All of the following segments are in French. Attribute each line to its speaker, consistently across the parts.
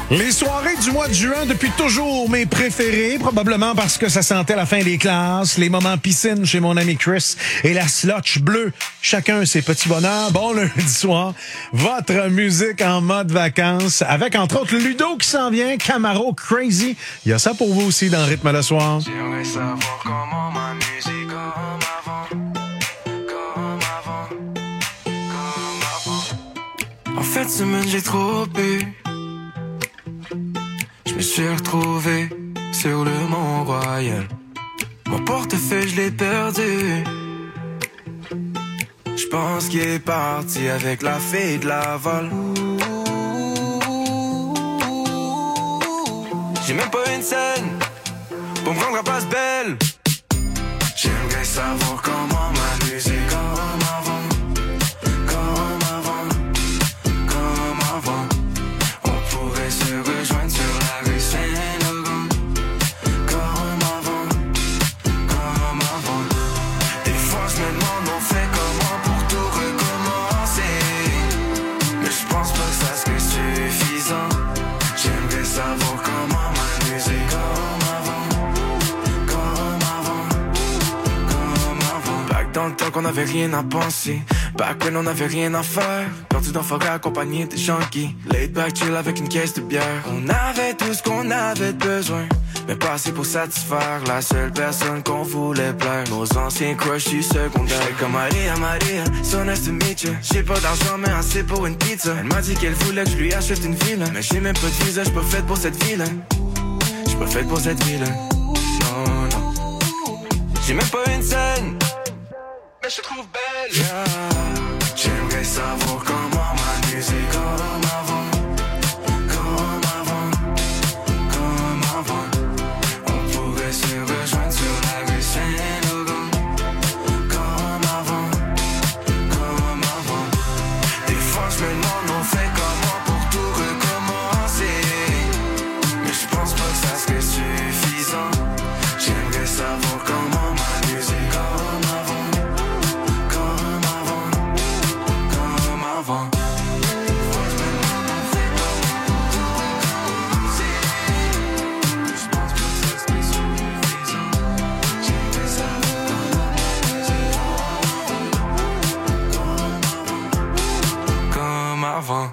Speaker 1: Les soirées du mois de juin, depuis toujours mes préférées, probablement parce que ça sentait la fin des classes, les moments piscine chez mon ami Chris et la slotch bleue. Chacun ses petits bonheurs. Bon lundi soir, votre musique en mode vacances, avec entre autres Ludo qui s'en vient, Camaro Crazy. Il y a ça pour vous aussi dans Rythme le soir.
Speaker 2: J'aimerais savoir comment ma musique comme avant. En fait, semaine, j'ai trop bu. Je me suis retrouvé sur le Mont-Royal. Mon portefeuille, je l'ai perdu. Je pense qu'il est parti avec la fille de Laval. J'ai même pas une scène pour me rendre à Place Belle. J'aimerais savoir comment ma musique comme avant. Comme avant, comme avant. On pourrait se rejoindre sur la rue Saint-Laurent. Comme avant, comme avant. Des fois je me demande on fait comment pour tout recommencer. Mais je pense pas que ça serait suffisant. J'aimerais savoir comment ma musique comme avant. Comme avant, comme avant. Back dans le temps qu'on avait rien à penser. Back when on avait rien à faire. Perdu dans forêt accompagné de junkies. Laid back chill avec une caisse de bière. On avait tout ce qu'on avait besoin, mais pas assez pour satisfaire la seule personne qu'on voulait plaire. Nos anciens crushs du secondaire. J'étais comme Maria, so nice to meet you. J'ai pas d'argent mais assez pour une pizza. Elle m'a dit qu'elle voulait que je lui achète une ville. Mais j'ai même pas de visa, j'suis pas faite pour cette ville. J'suis pas faite pour cette ville. Non, non. J'ai même pas une scène, mais je te trouve belle. Yeah. J'aimerais savoir comment ma musique comme avant. Comme avant, comme avant. On pourrait se rejoindre sur la rue Saint-Laurent. Comme avant, comme avant. Des fois je me demande on fait comment pour tout recommencer. Mais je pense pas que ça serait suffisant. J'aimerais savoir comment ma musique comme avant. Comme avant, comme avant. Comme avant.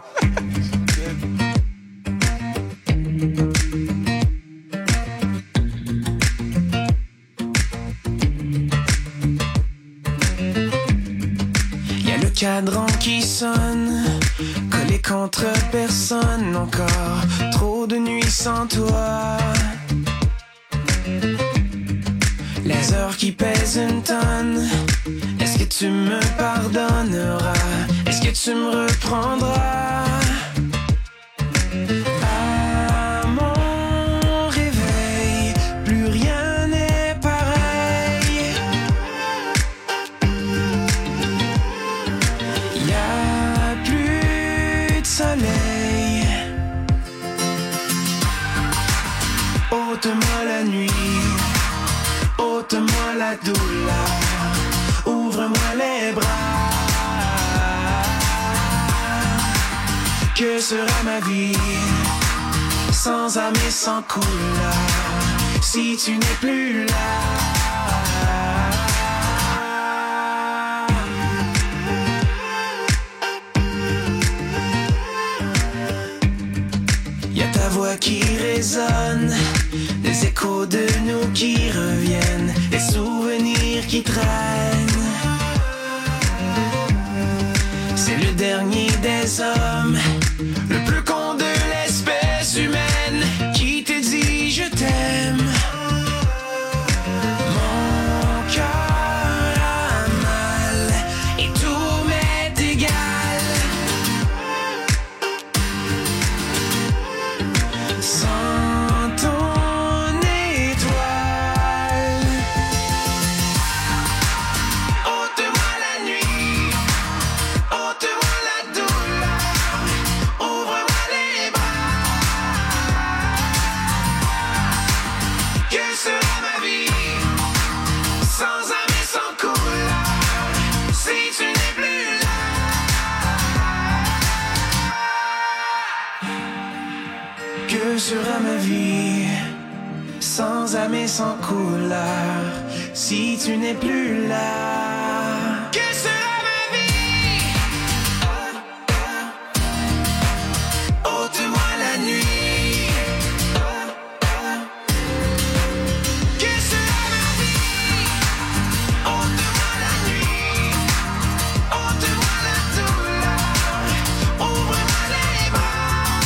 Speaker 3: Y'a le cadran qui sonne, collé contre personne. Encore trop de nuits sans toi. Les heures qui pèsent une tonne. Est-ce que tu me pardonneras? Est-ce que tu me reprendras? À mon réveil, plus rien n'est pareil. Y a plus de soleil. Ôte-moi la nuit, ôte-moi la douleur, ouvre-moi les bras. Que sera ma vie sans âme et sans couleur si tu n'es plus là? Y'a ta voix qui résonne, des échos de nous qui reviennent, des souvenirs qui traînent. C'est le dernier des hommes, le plus con de l'espèce humaine, qui te dit je t'aime. Mon cœur a mal et tout m'est égal. Sans ton étoile. Ôte-moi la nuit, ôte-moi la douleur, jamais sans couleur si tu n'es plus là. Que sera ma vie? Ôte-moi la nuit. Que sera ma vie? Ôte-moi la nuit. Ôte-moi la douleur. Ouvre-moi les bras.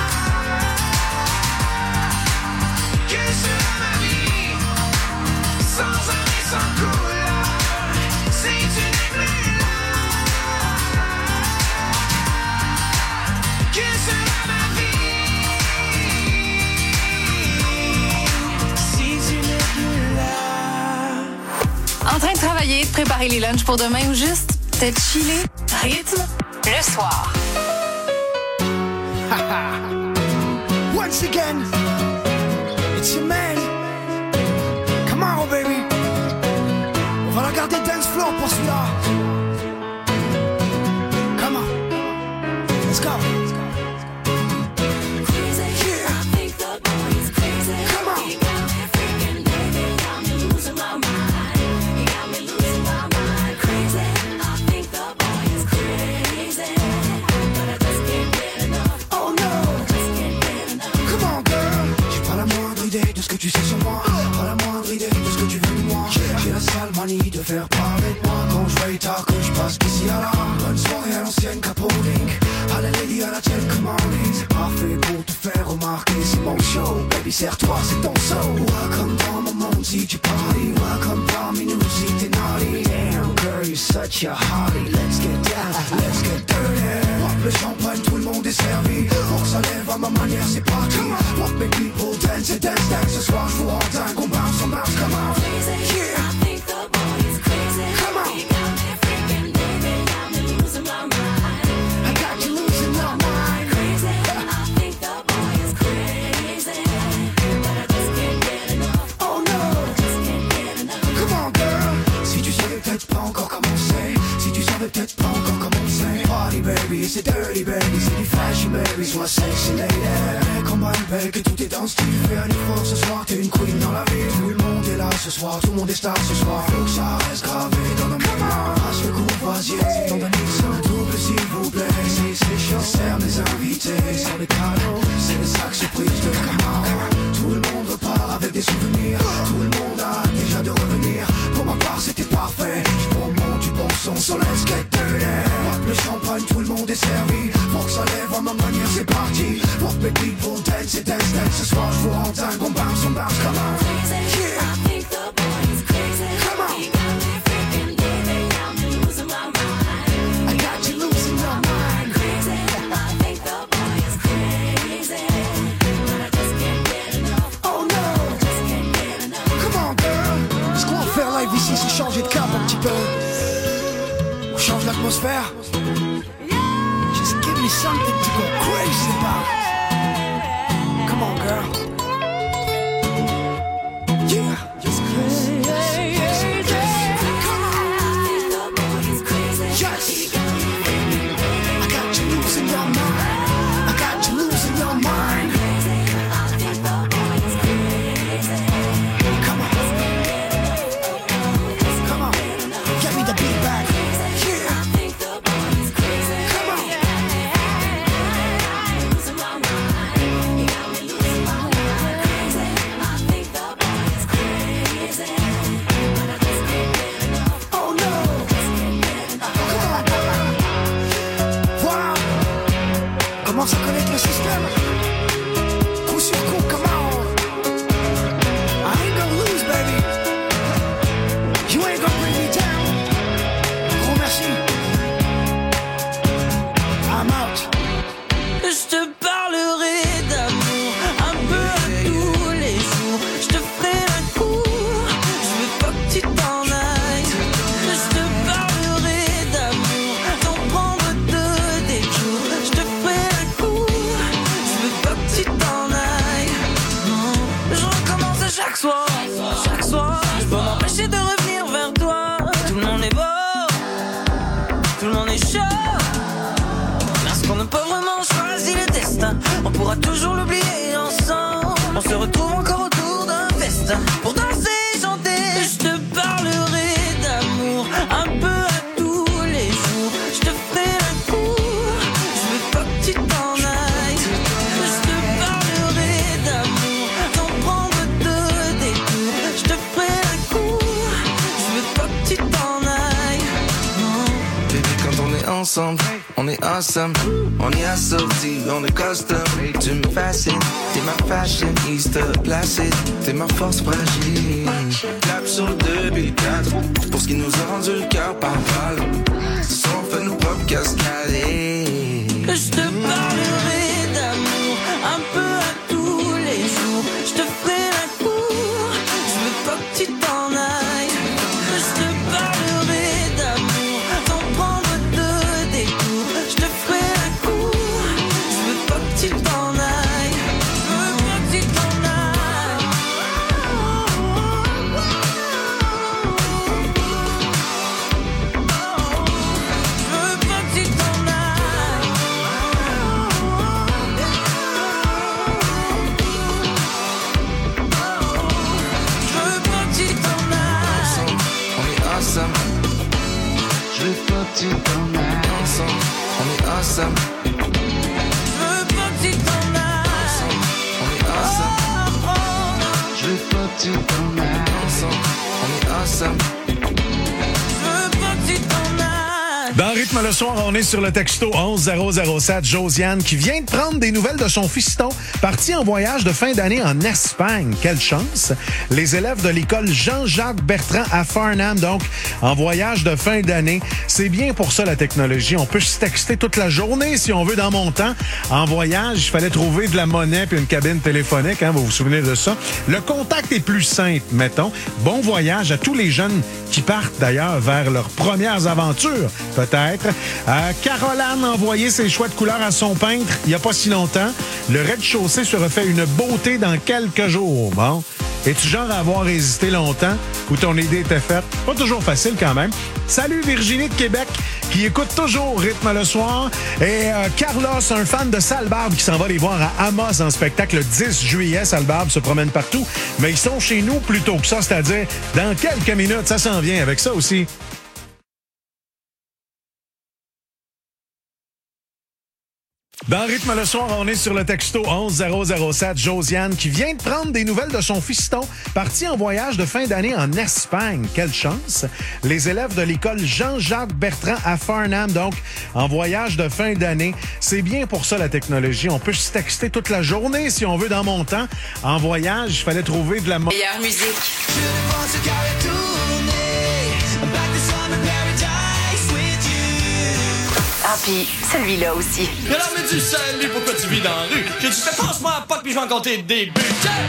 Speaker 3: Que sera ma vie? Sans âme et sans couleur, si tu n'es plus là. Que sera ma vie? Si tu n'es plus là.
Speaker 4: En train de travailler, de préparer les lunchs pour demain ou juste peut-être chiller? Rythme le soir.
Speaker 5: Once again, it's your man. Come on, baby. On va regarder dance floor pour celui-là. Come on. Let's go. De ce que tu sais sur moi, pas la moindre idée de ce que tu veux de moi. J'ai la sale manie de faire parler de moi quand je veille tard, que je passe d'ici à là. Bonne soirée à l'ancienne Capolink, à la lady, à la tienne commanding. C'est parfait pour te faire remarquer, c'est mon show. Baby, serre-toi, c'est ton soul. Welcome dans mon monde si tu parles. Welcome parmi nous si t'es naughty. Damn girl, you're such a hottie. Let's get down, let's get dirty. Pop le champagne, tout le monde est servi. Pour que ça lève à ma manière, c'est parti. What make people dance et dance, dance. Ce soir, je vous rends dingue, on bounce, come on. Yeah. I think the boy is crazy. Come on. You got me freaking, baby, got me losing my mind. I got you losing my mind. Crazy. I think the boy is crazy. But I just can't get enough. Oh no. I just can't get enough. Come on, girl. Si tu savais peut-être pas encore commencer. Si tu savais peut-être pas encore commencer. Party baby, c'est dirty baby, c'est du flashy baby, sois sexy lady. Combat une belle que tout est dans ce style. Fais un effort ce soir, t'es une queen dans la ville. Tout le monde est là ce soir, tout le monde est star ce soir. Faut que ça reste gravé dans nos mémoires. Passe le coup, vas-y, ton dernier son double s'il vous plaît. C'est chaud, serre mes invités. Sans les cadeaux, c'est les sacs surprises de Camaro. Tout le monde repart avec des souvenirs. Tout le monde a déjà de revenir. Pour ma part c'était parfait. Du bon monde, du bon son, so let's get dirty. Pop le champagne, tout le monde est servi. Pour que ça lève à ma manière, c'est parti. Pour que mes people dance et dance, dance. Ce soir je vous rends dingue, on bounce, come on. Yeah. I think the boy is crazy. Come on. You got me freaking, baby, got me losing my mind. I got you losing your mind. Crazy. I think the boy is crazy. But I just can't get enough. Oh no. I just can't get enough. Come on, girl. Ce qu'on va faire live ici, c'est changer de cap un petit peu. On change l'atmosphère. Just give me something to go crazy about. Come on, girl. Yeah. Just crazy. Come on. Yes. I got you losing your mind. I got you losing your mind. Come on. Come on. Get me the beat back. Yeah. Come on. Oh no. Come on. Voilà. Commence à connaître le système. Coup sur coup, come on. I ain't gonna lose, baby. You ain't gonna bring me down. Gros merci. I'm out.
Speaker 3: Je te parlerai d'amour un peu à tous les jours. Je te ferai un coup, je veux pas que tu t'en ailles. Je te parlerai d'amour sans prendre de détour. Je te ferai un coup, je veux pas que tu t'en ailles. Non, je recommence à chaque soir. Je peux m'empêcher de revenir vers toi. Tout le monde est beau, tout le monde est chaud. Parce qu'on n'a pas vraiment choisi le destin. On pourra toujours l'oublier ensemble. On se retrouve encore autour d'un festin.
Speaker 2: ensemble, on est awesome. On est assortis, on est custom. Tu me fascines, t'es ma fashionista. Placide, t'es ma force fragile. Clap sur le 2 et le 4 pour ce qui nous a rendu le cœur par balle. Ce soir on fait nos propres cascadés.
Speaker 3: Je te parlerai d'amour un peu à tous les jours. Je te ferai la cour, je veux pas que tu t'en ailles. Je te parlerai d'amour sans prendre de détour. Je te ferai la cour, je veux pas que tu t'en ailles. Je veux pas que tu t'en ailles. Je veux pas que tu t'en ailles. Je veux pas que tu t'en ailles.
Speaker 2: On est awesome. Je veux pas que tu t'en ailles. Ensemble, on est awesome.
Speaker 3: Je veux pas que tu t'en ailles.
Speaker 2: On est awesome. Je veux pas que tu t'en ailles. Ensemble, on est awesome.
Speaker 3: Je veux pas que tu t'en ailles.
Speaker 1: Dans Rythme le soir, on est sur le texto 11007. Josiane qui vient de prendre des nouvelles de son fiston, parti en voyage de fin d'année en Espagne. Quelle chance! Les élèves de l'école Jean-Jacques Bertrand à Farnham, donc en voyage de fin d'année. C'est bien pour ça la technologie. On peut se texter toute la journée si on veut. Dans mon temps, en voyage, il fallait trouver de la monnaie puis une cabine téléphonique. Hein, vous vous souvenez de ça? Le contact est plus simple, mettons. Bon voyage à tous les jeunes qui partent d'ailleurs vers leurs premières aventures, peut-être. Caroline a envoyé ses choix de couleurs à son peintre il n'y a pas si longtemps. Le rez-de-chaussée se refait une beauté dans quelques jours. Bon. Es-tu genre à avoir hésité longtemps ou ton idée était faite? Pas toujours facile quand même. Salut Virginie de Québec qui écoute toujours Rythme le soir. Et Carlos, un fan de Sale Barbe qui s'en va les voir à Amos en spectacle le 10 juillet. Sale Barbe se promène partout, mais ils sont chez nous plus tôt que ça, c'est-à-dire dans quelques minutes. Ça s'en vient avec ça aussi. Dans Rythme le soir, on est sur le texto 11007. Josiane qui vient de prendre des nouvelles de son fiston, parti en voyage de fin d'année en Espagne. Quelle chance! Les élèves de l'école Jean-Jacques Bertrand à Farnham, donc en voyage de fin d'année. C'est bien pour ça la technologie. On peut se texter toute la journée si on veut. Dans mon temps, en voyage, il fallait trouver de la
Speaker 4: Meilleure musique. Ah, puis celui-là aussi.
Speaker 6: Mais alors, mais tu sais, lui, pourquoi tu vis dans la rue? J'ai dit, passe-moi à pote, puis je vais en compter des buts.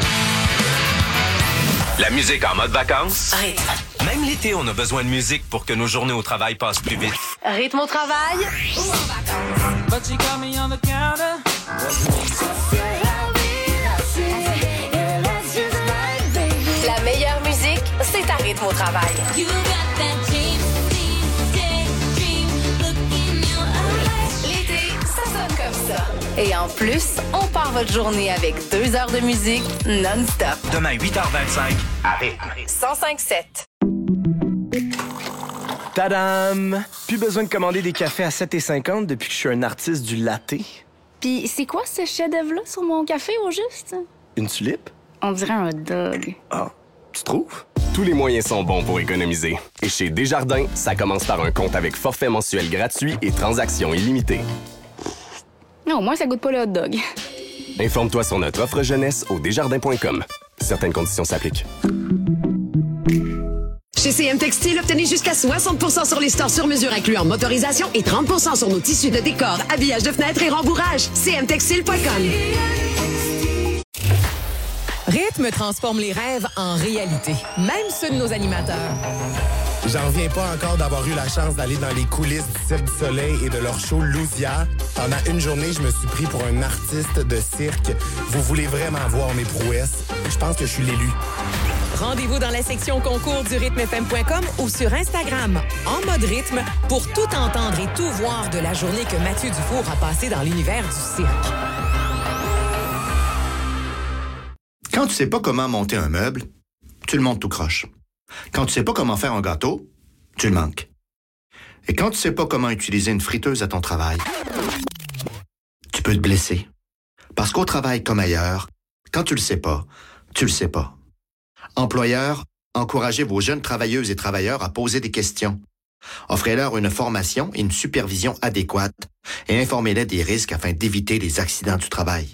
Speaker 7: La musique en mode vacances.
Speaker 4: Rythme.
Speaker 7: Même l'été, on a besoin de musique pour que nos journées au travail passent plus vite.
Speaker 4: Rythme au travail ou en vacances.
Speaker 3: But you got me on the counter.
Speaker 4: La meilleure musique, c'est à Rythme au travail. L'été, ça sonne comme ça. Et en plus, on part votre journée avec 2 heures de musique non-stop.
Speaker 7: Demain, 8h25, à Rythme.
Speaker 4: 105.7.
Speaker 8: Tadam! Plus besoin de commander des cafés à 7,50 depuis que je suis un artiste du latte.
Speaker 9: Puis c'est quoi ce chef-d'œuvre-là sur mon café au juste?
Speaker 8: Une tulipe?
Speaker 9: On dirait un dog.
Speaker 8: Ah, tu trouves?
Speaker 10: Tous les moyens sont bons pour économiser. Et chez Desjardins, ça commence par un compte avec forfait mensuel gratuit et transactions illimitées.
Speaker 9: Non, au moins ça goûte pas le hot dog.
Speaker 10: Informe-toi sur notre offre jeunesse au desjardins.com. Certaines conditions s'appliquent.
Speaker 11: Chez CM Textile, obtenez jusqu'à 60% sur les stores sur mesure incluant motorisation et 30% sur nos tissus de décor, habillage de fenêtres et rembourrage. cmtextile.com.
Speaker 12: Rythme transforme les rêves en réalité, même ceux de nos animateurs.
Speaker 13: J'en reviens pas encore d'avoir eu la chance d'aller dans les coulisses du Cirque du Soleil et de leur show Lousia. Pendant une journée, je me suis pris pour un artiste de cirque. Vous voulez vraiment voir mes prouesses? Je pense que je suis l'élu.
Speaker 12: Rendez-vous dans la section concours du rythmefm.com ou sur Instagram, en mode rythme, pour tout entendre et tout voir de la journée que Mathieu Dufour a passée dans l'univers du cirque.
Speaker 14: Quand tu sais pas comment monter un meuble, tu le montes tout croche. Quand tu sais pas comment faire un gâteau, tu le manques. Et quand tu sais pas comment utiliser une friteuse à ton travail, tu peux te blesser. Parce qu'au travail comme ailleurs, quand tu le sais pas, tu le sais pas. Employeurs, encouragez vos jeunes travailleuses et travailleurs à poser des questions. Offrez-leur une formation et une supervision adéquate et informez-les des risques afin d'éviter les accidents du travail.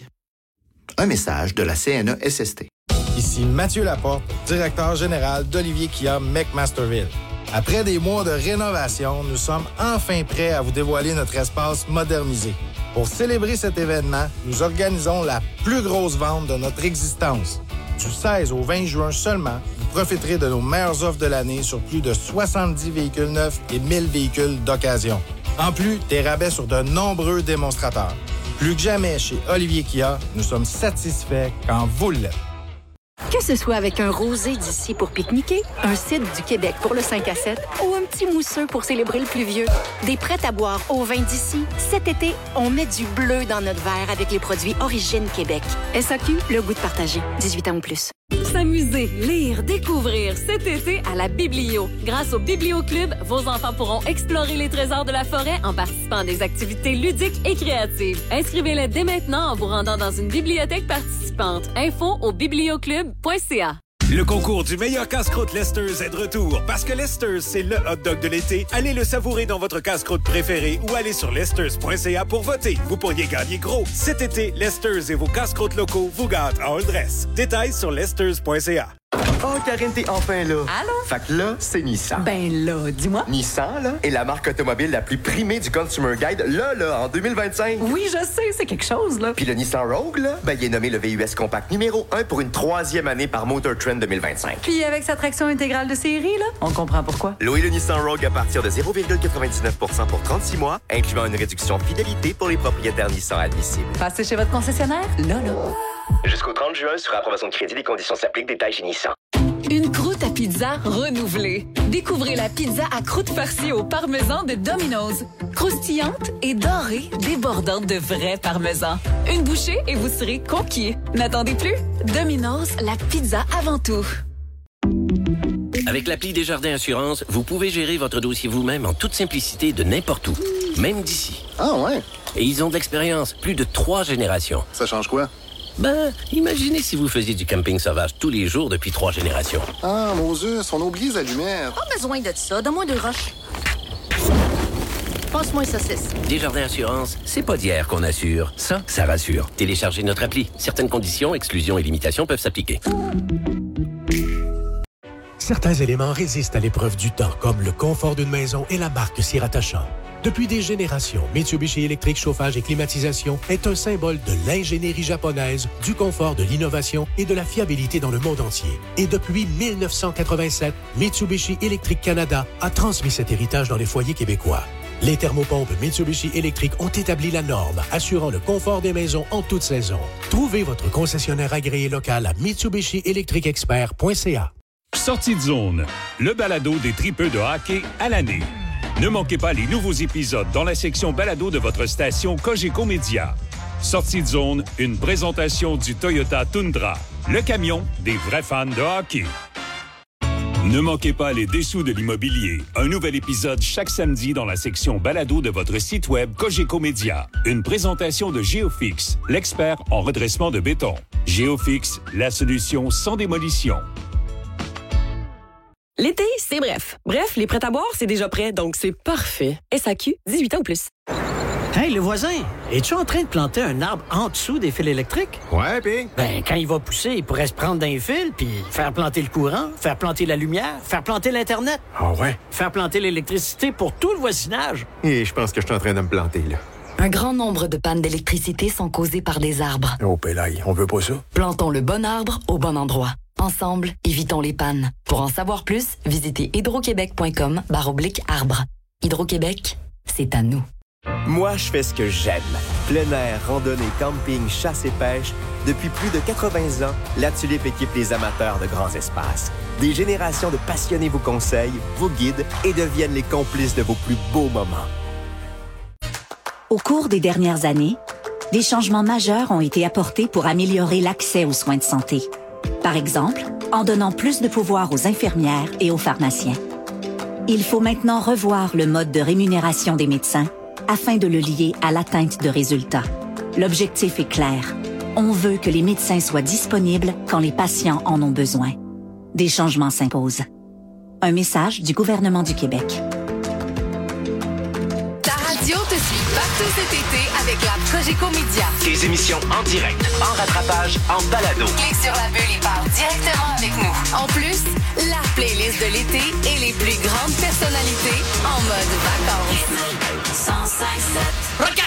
Speaker 14: Un message de la CNESST.
Speaker 13: Ici Mathieu Laporte, directeur général d'Olivier Kia McMasterville. Après des mois de rénovation, nous sommes enfin prêts à vous dévoiler notre espace modernisé. Pour célébrer cet événement, nous organisons la plus grosse vente de notre existence. Du 16 au 20 juin seulement, vous profiterez de nos meilleures offres de l'année sur plus de 70 véhicules neufs et 1000 véhicules d'occasion. En plus, des rabais sur de nombreux démonstrateurs. Plus que jamais, chez Olivier Kia, nous sommes satisfaits quand vous l'êtes.
Speaker 15: Que ce soit avec un rosé d'ici pour pique-niquer, un cidre du Québec pour le 5 à 7 ou un petit mousseux pour célébrer le pluvieux, des prêts à boire au vin d'ici, cet été, on met du bleu dans notre verre avec les produits Origine Québec. SAQ, le goût de partager. 18 ans ou plus.
Speaker 16: S'amuser, lire, découvrir cet été à la Biblio. Grâce au Biblio Club, vos enfants pourront explorer les trésors de la forêt en participant à des activités ludiques et créatives. Inscrivez-les dès maintenant en vous rendant dans une bibliothèque participante. Info au biblioclub.ca.
Speaker 17: Le concours du meilleur casse-croûte Lester's est de retour. Parce que Lester's, c'est le hot dog de l'été. Allez le savourer dans votre casse-croûte préféré ou allez sur lesters.ca pour voter. Vous pourriez gagner gros. Cet été, Lester's et vos casse-croûtes locaux vous gâtent en all dress. Détails sur lesters.ca.
Speaker 18: Oh, Karine, t'es enfin là.
Speaker 16: Allô?
Speaker 18: Fait que là, c'est Nissan.
Speaker 16: Ben là, dis-moi.
Speaker 18: Nissan, là, est la marque automobile la plus primée du Consumer Guide, là, en 2025.
Speaker 16: Oui, je sais, c'est quelque chose, là.
Speaker 18: Puis le Nissan Rogue, là, ben, il est nommé le VUS Compact numéro 1 pour une 3e année par Motor Trend 2025.
Speaker 16: Puis avec sa traction intégrale de série, là, on comprend pourquoi.
Speaker 18: Louez le Nissan Rogue à partir de 0,99% pour 36 mois, incluant une réduction de fidélité pour les propriétaires Nissan admissibles.
Speaker 16: Passez chez votre concessionnaire, là.
Speaker 18: Jusqu'au 30 juin, sur approbation de crédit, les conditions s'appliquent. Détails chez Nissan.
Speaker 16: Une croûte à pizza renouvelée. Découvrez la pizza à croûte farcie au parmesan de Domino's. Croustillante et dorée, débordante de vrai parmesan. Une bouchée et vous serez conquis. N'attendez plus. Domino's, la pizza avant tout.
Speaker 19: Avec l'appli Desjardins Assurance, vous pouvez gérer votre dossier vous-même en toute simplicité de n'importe où, même d'ici.
Speaker 14: Ah ouais?
Speaker 19: Et ils ont de l'expérience, plus de 3 générations.
Speaker 14: Ça change quoi?
Speaker 19: Ben, imaginez si vous faisiez du camping sauvage tous les jours depuis 3 générations.
Speaker 14: Ah, Moses, on oublie les allumettes.
Speaker 15: Pas besoin de ça. Donne-moi 2 roches. Passe-moi une saucisse.
Speaker 19: Desjardins Assurance, c'est pas d'hier qu'on assure. Ça rassure. Téléchargez notre appli. Certaines conditions, exclusions et limitations peuvent s'appliquer.
Speaker 20: Certains éléments résistent à l'épreuve du temps, comme le confort d'une maison et la marque s'y rattachant. Depuis des générations, Mitsubishi Électrique Chauffage et Climatisation est un symbole de l'ingénierie japonaise, du confort, de l'innovation et de la fiabilité dans le monde entier. Et depuis 1987, Mitsubishi Électrique Canada a transmis cet héritage dans les foyers québécois. Les thermopompes Mitsubishi Électrique ont établi la norme, assurant le confort des maisons en toute saison. Trouvez votre concessionnaire agréé local à MitsubishiElectricExpert.ca.
Speaker 21: Sortie de zone, le balado des tripeux de hockey à l'année. Ne manquez pas les nouveaux épisodes dans la section balado de votre station Cogeco Média. Sortie de zone, une présentation du Toyota Tundra, le camion des vrais fans de hockey. Ne manquez pas les dessous de l'immobilier. Un nouvel épisode chaque samedi dans la section balado de votre site web Cogeco Média. Une présentation de Géofix, l'expert en redressement de béton. Géofix, la solution sans démolition.
Speaker 22: L'été, c'est bref. Bref, les prêts à boire, c'est déjà prêt, donc c'est parfait. SAQ, 18 ans ou plus.
Speaker 23: Hey, le voisin, es-tu en train de planter un arbre en dessous des fils électriques?
Speaker 14: Ouais, pis?
Speaker 23: Ben, quand il va pousser, il pourrait se prendre d'un fil, puis faire planter le courant, faire planter la lumière, faire planter l'Internet.
Speaker 14: Ah ouais?
Speaker 23: Faire planter l'électricité pour tout le voisinage.
Speaker 14: Et je pense que je suis en train de me planter, là.
Speaker 24: Un grand nombre de pannes d'électricité sont causées par des arbres.
Speaker 14: Oh, pélaille, on veut pas ça.
Speaker 24: Plantons le bon arbre au bon endroit. Ensemble, évitons les pannes. Pour en savoir plus, visitez hydroquebec.com/arbre. Hydro-Québec, c'est à nous.
Speaker 8: Moi, je fais ce que j'aime. Plein air, randonnée, camping, chasse et pêche. Depuis plus de 80 ans, la Tulipe équipe les amateurs de grands espaces. Des générations de passionnés vous conseillent, vous guident et deviennent les complices de vos plus beaux moments.
Speaker 25: Au cours des dernières années, des changements majeurs ont été apportés pour améliorer l'accès aux soins de santé. Par exemple, en donnant plus de pouvoir aux infirmières et aux pharmaciens. Il faut maintenant revoir le mode de rémunération des médecins afin de le lier à l'atteinte de résultats. L'objectif est clair. On veut que les médecins soient disponibles quand les patients en ont besoin. Des changements s'imposent. Un message du gouvernement du Québec.
Speaker 4: suis partout cet été avec la Cogeco Média.
Speaker 7: Des émissions en direct, en rattrapage, en balado.
Speaker 4: Clique sur la bulle et parle directement avec nous. En plus, la playlist de l'été et les plus grandes personnalités en mode vacances. 105.7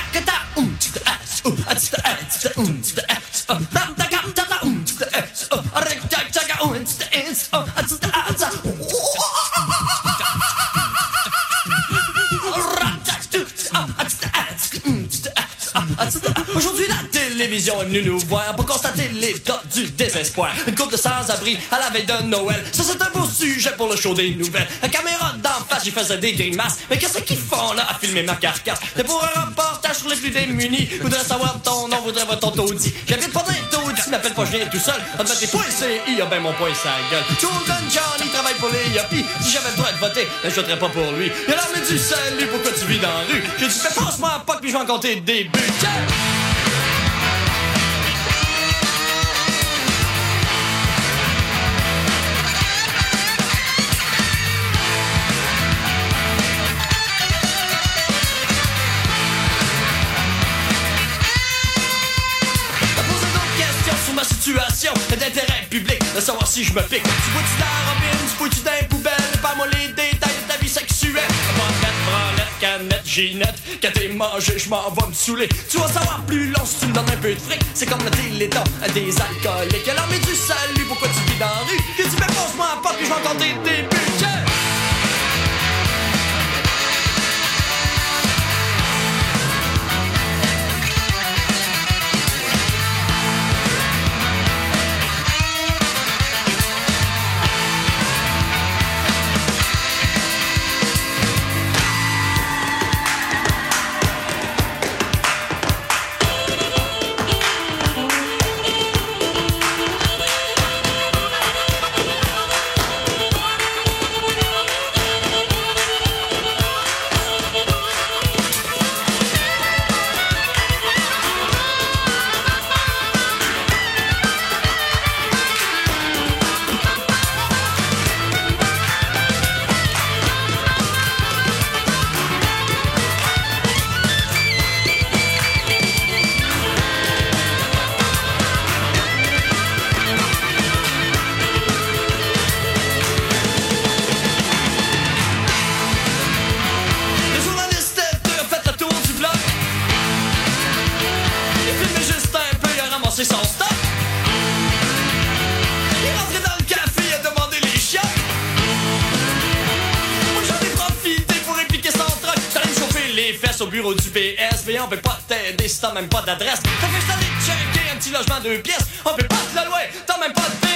Speaker 1: Aujourd'hui, la télévision est venue nous voir pour constater l'état du désespoir. Une couple de sans-abri à la veille de Noël. Ça, c'est un beau sujet pour le show des nouvelles. La caméra d'en face, j'y faisais des grimaces. Mais qu'est-ce qu'ils font là à filmer ma carcasse? C'est pour un reportage sur les plus démunis. Voudrais savoir ton nom, voudrais voir ton taudis. J'habite pas d'un taudis, m'appelle pas, je viens tout seul. On met des points CI, y'a ben mon point sa gueule. Jordan Johnny travaille pour les yuppies. Si j'avais le droit de voter, ben je voterais pas pour lui. Y'a l'armée du salut, pourquoi tu vis dans la rue? J'ai dit, fais passe-moi à POC, puis je vais en compter des buts. Situation d'intérêt public, de savoir si je me pique. Tu vois-tu dans la robine, tu fous-tu dans les poubelles? Pas-moi les détails de ta vie sexuelle. Branlette, branlette, canette, ginette. Quand t'es mangé, je m'en vais me saouler. Tu vas savoir plus long si tu me donnes un peu de fric. C'est comme le téléthon des alcooliques. Alors mais du salut, pourquoi tu vis dans la rue? Que tu me passes-moi à pas puis je vais en compter des buts. Au bureau du PSV, on peut pas t'aider si t'as même pas d'adresse. T'as fait ça aller checker un petit logement 2 pièces. On peut pas te le louer, t'as même pas de PS.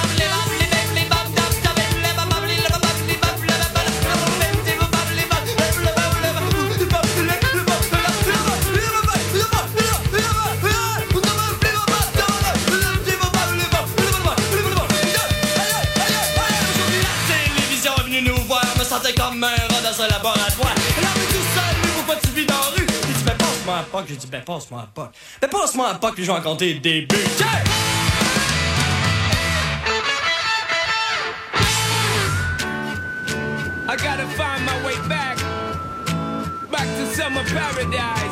Speaker 1: La télévision est venue nous voir, me sentais comme un rat dans un laboratoire. Tu vis dans la rue, il dit ben passe-moi à POC, j'ai dit ben passe-moi à POC. Ben passe-moi à POC puis je vais en compter des buts.
Speaker 2: I gotta find my way back to summer paradise.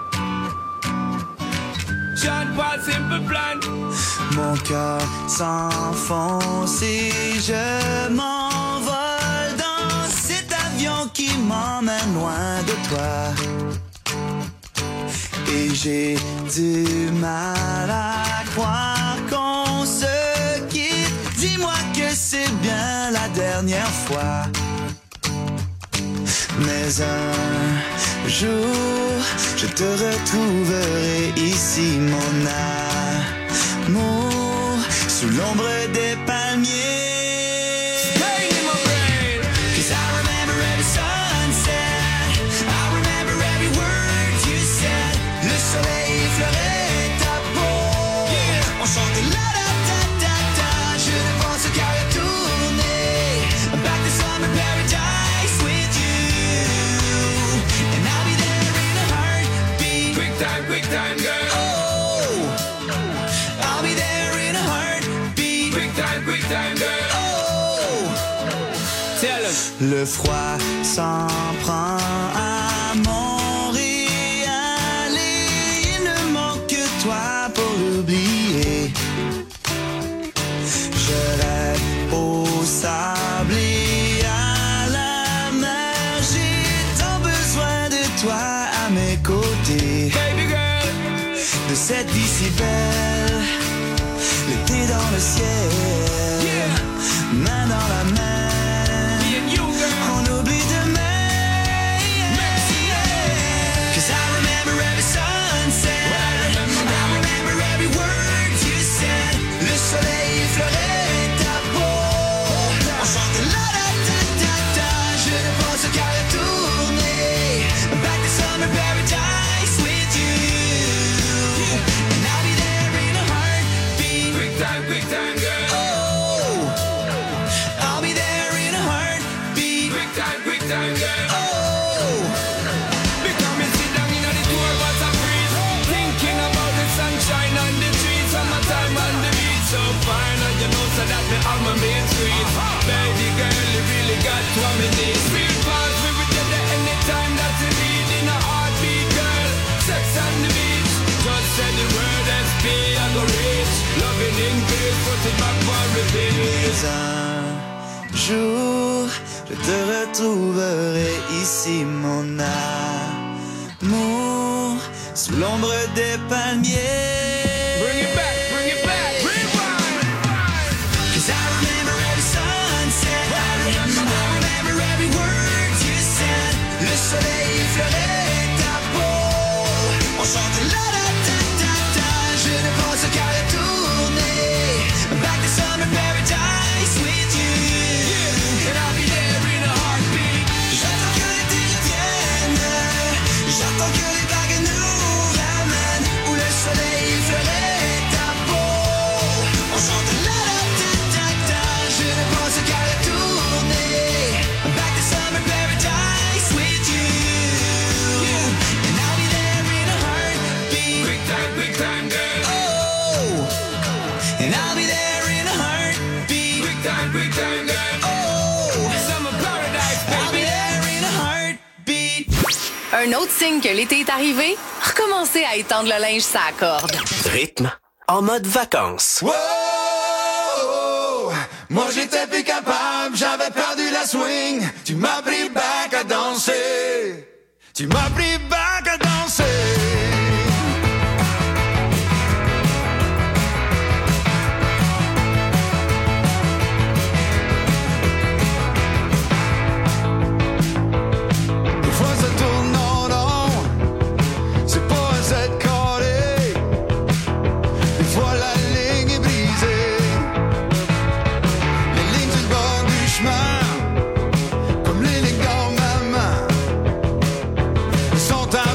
Speaker 2: John Paul Simple Plan.
Speaker 3: Mon cœur s'enfonce et je m'envole dans cet avion qui m'emmène loin de toi. Et j'ai du mal à croire qu'on se quitte. Dis-moi que c'est bien la dernière fois. Mais un jour, je te retrouverai ici, mon amour, sous l'ombre des palmiers. Le froid s'en prend à mon rythme cette vie si belle, l'été dans le ciel, main dans la main, on oublie demain. Cause I remember every sunset, I remember every word you said. Le soleil effleurait ta peau, on chante la da da da da. Je ne pense qu'à retourner back to summer paradise with you, and I'll be there in a heartbeat. Quick time girl. Oh, I'll be there in a heartbeat. Quick time girl. Oh, becoming sit down in the tour bus and breeze, thinking about the sunshine on the trees, summertime on the beach, so fine, and you know so that me on my main street. Baby girl, you really got what me need. Real fast, we will get there anytime that you need. In a heartbeat, girl, sex on the beach. Just say the word SP, I go reach. Loving in peace, put it back for repeat. Un jour, je te retrouverai ici, mon amour, sous l'ombre des palmiers. Bring it back, rewind. Cause I remember every sunset, I remember every word you said. Le soleil effleurait ta peau, on chante la da da da da. Je ne pense qu'à retourner back to summer paradise with you, and I'll be there in a heartbeat. J'attends que l'été revienne, j'attends que les vagues nous ramènent, où le soleil effleurait ta peau, on chante la da da da da. Je ne pense qu'à retourner back to summer paradise with you, and I'll be there in a heartbeat. Quick time girl. Oh, and I'll be there in a heartbeat. Quick time girl. Oh, summer paradise, baby. I'll be there in a heartbeat.
Speaker 4: Un autre signe que l'été est arrivé? Recommencez à étendre le linge sa corde.
Speaker 19: Rythme en mode vacances.
Speaker 3: Wow, moi j'étais plus capable, j'avais perdu la swing. Tu m'as pris back à danser. Tu m'as pris back à danser. Des fois ça tourne en rond, c'est pas un set carré. Des fois la ligne est brisée, les lignes sur le bord du chemin, comme les lignes dans ma main, sont à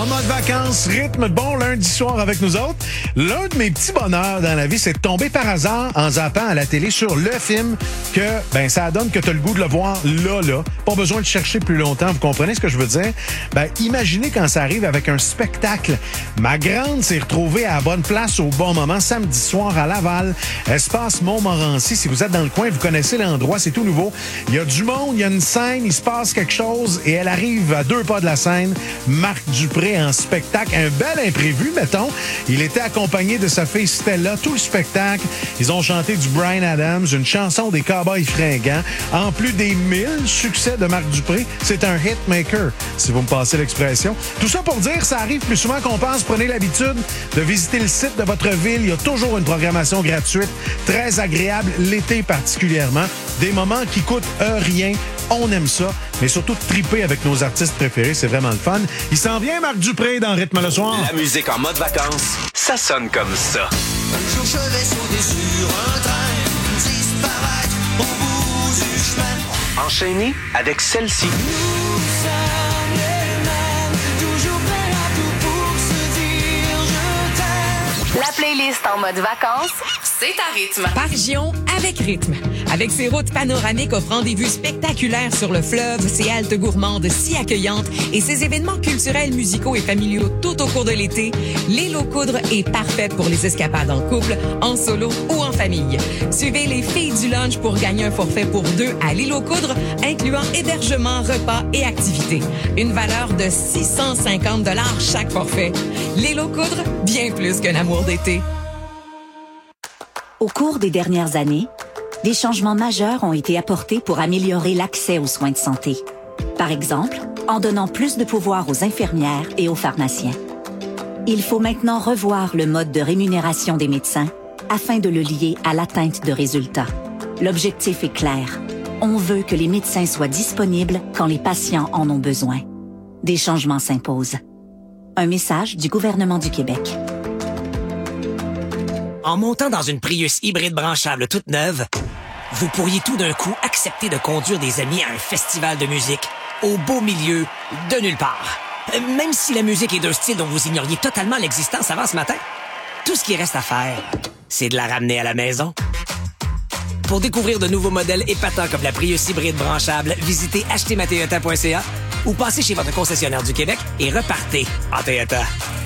Speaker 5: En mode vacances, rythme, bon lundi soir avec nous autres. L'un de mes petits bonheurs dans la vie, c'est de tomber par hasard en zappant à la télé sur le film que, ça donne que tu as le goût de le voir là. Pas besoin de chercher plus longtemps, vous comprenez ce que je veux dire? Imaginez quand ça arrive avec un spectacle. Ma grande s'est retrouvée à la bonne place au bon moment samedi soir à Laval, espace Montmorency. Si vous êtes dans le coin, vous connaissez l'endroit, c'est tout nouveau. Il y a du monde, il y a une scène, il se passe quelque chose et elle arrive à 2 pas de la scène. Marc Dupré en spectacle, un bel imprévu, mettons. Il était accompagné de sa fille Stella, tout le spectacle. Ils ont chanté du Bryan Adams, une chanson des Cowboys fringants. En plus des 1000 succès de Marc Dupré, c'est un hitmaker, si vous me passez l'expression. Tout ça pour dire, ça arrive plus souvent qu'on pense. Prenez l'habitude de visiter le site de votre ville. Il y a toujours une programmation gratuite, très agréable, l'été particulièrement. Des moments qui coûtent rien. On aime ça, mais surtout triper avec nos artistes préférés, c'est vraiment le fun. Il s'en vient, Marc Dupré, dans Rythme le soir.
Speaker 7: La musique en mode vacances, ça sonne comme ça.
Speaker 3: Un jour je vais sauter sur un train, disparaître au bout du chemin.
Speaker 7: Enchaîné avec celle-ci.
Speaker 3: Nous sommes les mêmes, toujours prêts à tout pour se dire je t'aime.
Speaker 4: La playlist en mode vacances, c'est à rythme.
Speaker 12: Par région, avec rythme. Avec ses routes panoramiques offrant des vues spectaculaires sur le fleuve, ses haltes gourmandes si accueillantes et ses événements culturels, musicaux et familiaux tout au cours de l'été, l'île aux Coudres est parfaite pour les escapades en couple, en solo ou en famille. Suivez les filles du lunch pour gagner un forfait pour 2 à l'île aux Coudres, incluant hébergement, repas et activités. Une valeur de 650 $ chaque forfait. L'île aux Coudres, bien plus qu'un amour d'été.
Speaker 25: Au cours des dernières années, des changements majeurs ont été apportés pour améliorer l'accès aux soins de santé. Par exemple, en donnant plus de pouvoir aux infirmières et aux pharmaciens. Il faut maintenant revoir le mode de rémunération des médecins afin de le lier à l'atteinte de résultats. L'objectif est clair. On veut que les médecins soient disponibles quand les patients en ont besoin. Des changements s'imposent. Un message du gouvernement du Québec.
Speaker 6: En montant dans une Prius hybride branchable toute neuve, vous pourriez tout d'un coup accepter de conduire des amis à un festival de musique au beau milieu de nulle part. Même si la musique est d'un style dont vous ignoriez totalement l'existence avant ce matin, tout ce qui reste à faire, c'est de la ramener à la maison. Pour découvrir de nouveaux modèles épatants comme la Prius hybride branchable, visitez achetermatoyota.ca ou passez chez votre concessionnaire du Québec et repartez en Toyota.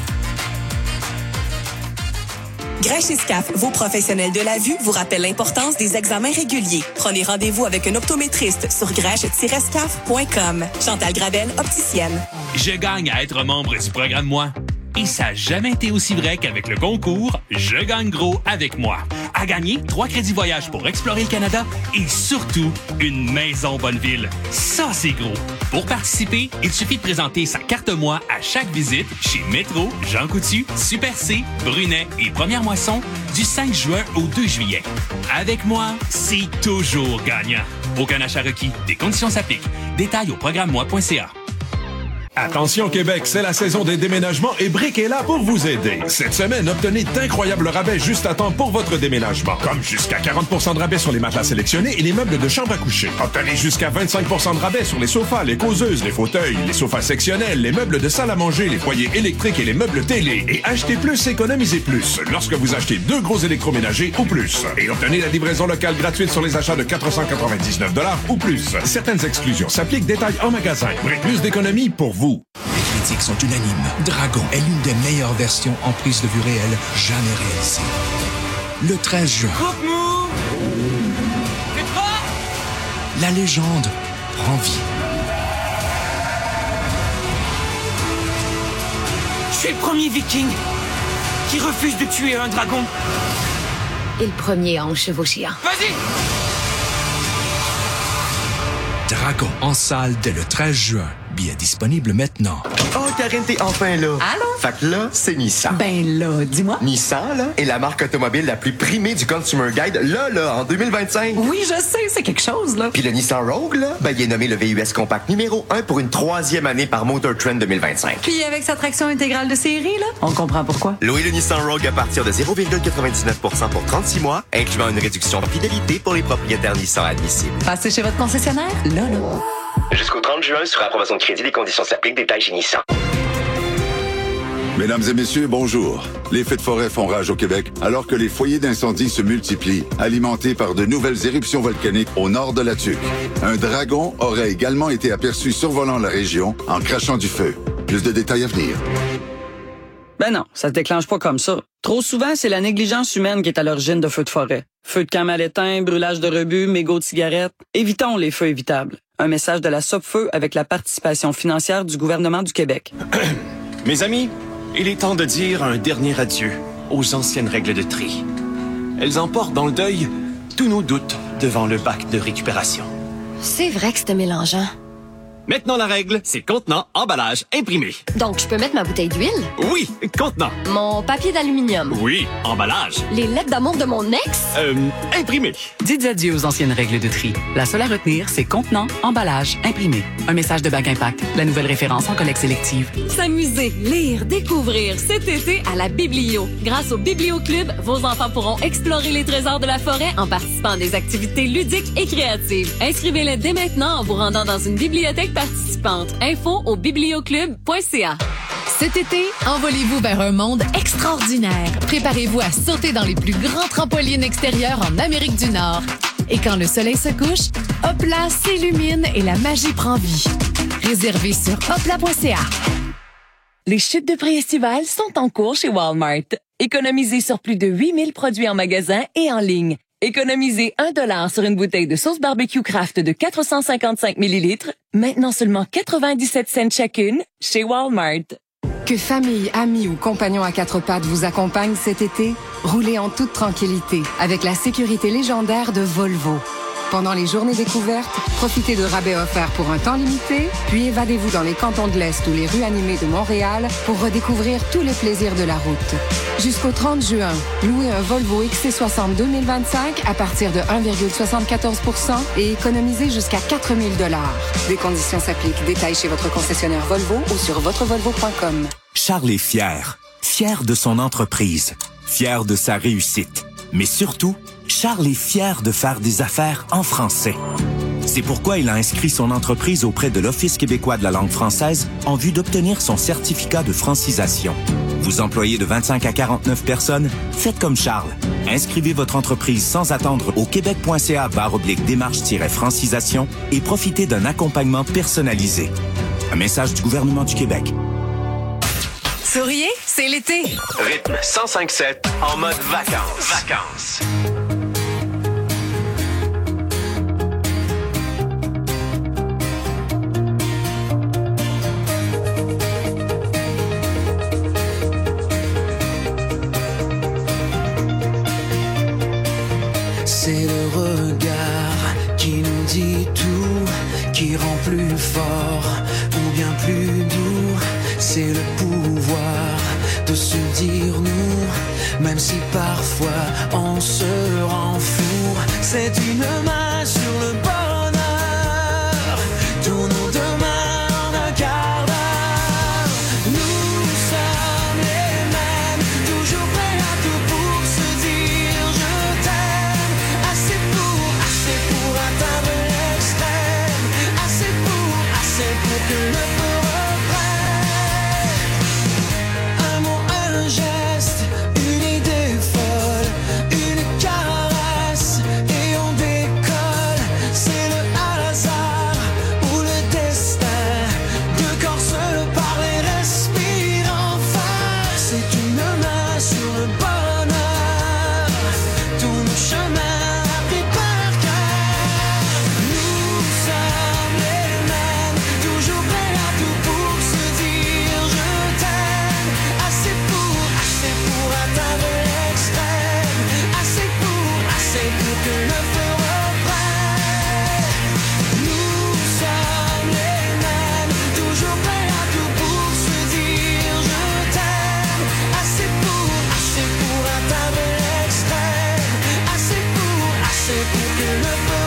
Speaker 9: Grèche et SCAF, vos professionnels de la vue, vous rappellent l'importance des examens réguliers. Prenez rendez-vous avec un optométriste sur grèche-scaf.com. Chantal Gravel, opticienne.
Speaker 10: Je gagne à être membre du programme Moi. Et ça n'a jamais été aussi vrai qu'avec le concours Je gagne gros avec moi. À gagner 3 crédits voyage pour explorer le Canada et surtout une maison Bonneville. Ça, c'est gros. Pour participer, il suffit de présenter sa carte Moi à chaque visite chez Métro, Jean Coutu, Super C, Brunet et Première Moisson du 5 juin au 2 juillet. Avec moi, c'est toujours gagnant. Aucun achat requis. Des conditions s'appliquent. Détails au programme-moi.ca.
Speaker 11: Attention Québec, c'est la saison des déménagements et Brick est là pour vous aider. Cette semaine, obtenez d'incroyables rabais juste à temps pour votre déménagement. Comme jusqu'à 40% de rabais sur les matelas sélectionnés et les meubles de chambre à coucher. Obtenez jusqu'à 25% de rabais sur les sofas, les causeuses, les fauteuils, les sofas sectionnels, les meubles de salle à manger, les foyers électriques et les meubles télé. Et achetez plus, économisez plus lorsque vous achetez 2 gros électroménagers ou plus. Et obtenez la livraison locale gratuite sur les achats de 499 $ ou plus. Certaines exclusions s'appliquent, détails en magasin. Brick, plus d'économie pour vous.
Speaker 26: Les critiques sont unanimes. Dragon est l'une des meilleures versions en prise de vue réelle jamais réalisées. Le 13 juin, la légende prend vie.
Speaker 6: Je suis le premier viking qui refuse de tuer un dragon.
Speaker 27: Et le premier à enchevaucher un.
Speaker 6: Vas-y!
Speaker 26: Dragon en salle dès le 13 juin. Billets disponibles maintenant.
Speaker 18: Oh, Karine, t'es enfin là.
Speaker 27: Allô?
Speaker 18: Fait que là, c'est Nissan.
Speaker 27: Ben là, dis-moi.
Speaker 18: Nissan, là, est la marque automobile la plus primée du Consumer Guide, là, en 2025.
Speaker 27: Oui, je sais, c'est quelque chose, là.
Speaker 18: Puis le Nissan Rogue, là, ben, il est nommé le VUS Compact numéro 1 pour une 3e année par Motor Trend 2025.
Speaker 27: Puis avec sa traction intégrale de série, là, on comprend pourquoi.
Speaker 18: Louez le Nissan Rogue à partir de 0,99% pour 36 mois, incluant une réduction de fidélité pour les propriétaires Nissan admissibles.
Speaker 27: Passez chez votre concessionnaire, là.
Speaker 18: Jusqu'au 30 juin, sur approbation de crédit, les conditions s'appliquent. Détails chez Nissan.
Speaker 13: Mesdames et messieurs, bonjour. Les feux de forêt font rage au Québec alors que les foyers d'incendie se multiplient, alimentés par de nouvelles éruptions volcaniques au nord de la Tuque. Un dragon aurait également été aperçu survolant la région en crachant du feu. Plus de détails à venir.
Speaker 15: Ben non, ça se déclenche pas comme ça. Trop souvent, c'est la négligence humaine qui est à l'origine de feux de forêt. Feux de camp mal éteints, brûlage de rebut, mégots de cigarettes. Évitons les feux évitables. Un message de la Sopfeu avec la participation financière du gouvernement du Québec.
Speaker 16: Mes amis, il est temps de dire un dernier adieu aux anciennes règles de tri. Elles emportent dans le deuil tous nos doutes devant le bac de récupération.
Speaker 17: C'est vrai que c'était mélangeant.
Speaker 16: Maintenant, la règle, c'est contenant, emballage, imprimé.
Speaker 17: Donc, je peux mettre ma bouteille d'huile?
Speaker 16: Oui, contenant.
Speaker 17: Mon papier d'aluminium?
Speaker 16: Oui, emballage.
Speaker 17: Les lettres d'amour de mon ex?
Speaker 16: Imprimé.
Speaker 20: Dites adieu aux anciennes règles de tri. La seule à retenir, c'est contenant, emballage, imprimé. Un message de Bac Impact, la nouvelle référence en collecte sélective.
Speaker 21: S'amuser, lire, découvrir cet été à la Biblio. Grâce au Biblio Club, vos enfants pourront explorer les trésors de la forêt en participant à des activités ludiques et créatives. Inscrivez-les dès maintenant en vous rendant dans une bibliothèque participante. Info au biblioclub.ca.
Speaker 22: Cet été, envolez-vous vers un monde extraordinaire. Préparez-vous à sauter dans les plus grands trampolines extérieurs en Amérique du Nord. Et quand le soleil se couche, Hopla s'illumine et la magie prend vie. Réservez sur hopla.ca.
Speaker 28: Les chutes de prix estivales sont en cours chez Walmart. Économisez sur plus de 8000 produits en magasin et en ligne. Économisez $1 sur une bouteille de sauce barbecue Kraft de 455 ml, maintenant seulement 97 cents chacune, chez Walmart.
Speaker 29: Que famille, amis ou compagnons à quatre pattes vous accompagnent cet été, roulez en toute tranquillité avec la sécurité légendaire de Volvo. Pendant les journées découvertes, profitez de rabais offerts pour un temps limité, puis évadez-vous dans les cantons de l'Est ou les rues animées de Montréal pour redécouvrir tous les plaisirs de la route. Jusqu'au 30 juin, louez un Volvo XC60 2025 à partir de 1,74 % et économisez jusqu'à 4 000 $. Des conditions s'appliquent. Détails chez votre concessionnaire Volvo ou sur votrevolvo.com.
Speaker 30: Charles est fier. Fier de son entreprise. Fier de sa réussite. Mais surtout, Charles est fier de faire des affaires en français. C'est pourquoi il a inscrit son entreprise auprès de l'Office québécois de la langue française en vue d'obtenir son certificat de francisation. Vous employez de 25 à 49 personnes? Faites comme Charles. Inscrivez votre entreprise sans attendre au québec.ca/démarche-francisation et profitez d'un accompagnement personnalisé. Un message du gouvernement du Québec.
Speaker 22: Souriez, c'est l'été.
Speaker 16: Rythme 105.7 en mode vacances.
Speaker 3: C'est le regard qui nous dit tout, qui rend plus fort ou bien plus doux. C'est le pouvoir de se dire nous, même si parfois on se rend fou. C'est une main sur le bonheur, tous nos demain en un quart d'heure. Nous sommes les mêmes, toujours prêts à tout pour se dire je t'aime. Assez pour atteindre l'extrême. Assez pour que le feu reprenne. Un mot, un geste, une idée folle, une caresse et on décolle. C'est le hasard ou le destin. Deux corps se parlent et respirent enfin. C'est une main sur le bonheur, tous nos chemins appris par cœur. Nous sommes les mêmes, toujours prêts à tout pour se dire je t'aime. Assez pour atteindre l'extrême. Assez pour que le feu reprenne. Nous sommes les mêmes, toujours prêts à tout pour se dire je t'aime. Assez pour atteindre l'extrême. Assez pour que le feu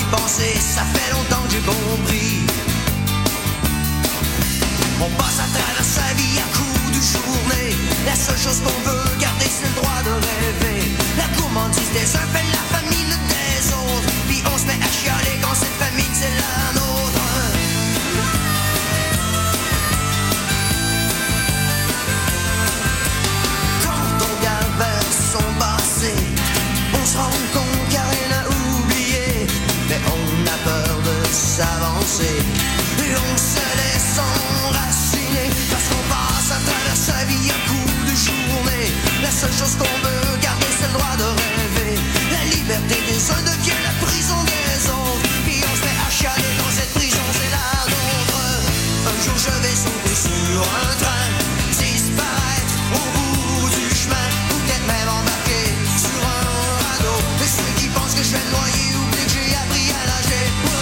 Speaker 3: penser, ça fait longtemps que j'ai compris. On passe à travers sa vie à coups de journée. La seule chose qu'on veut garder, c'est le droit de rêver. La gourmandise des uns fait la famine des autres. Puis on se met à chialer quand cette famine c'est la nôtre. Quand on regarde vers son passé, on se rend compte qu'il n'y a rien à oublier. Mais on a peur de s'avancer et on se laisse enraciner. Parce qu'on passe à travers sa vie à coups de journée. La seule chose qu'on veut garder, c'est le droit de rêver. La liberté des uns devient la prison des autres. Puis on se met à chialer dans cette prison, c'est la nôtre. Un jour je vais sauter sur un train, disparaître au bout du chemin, ou peut-être même embarquer sur un radeau. Et ceux qui pensent que je vais me noyer oublient que j'ai appris à nager.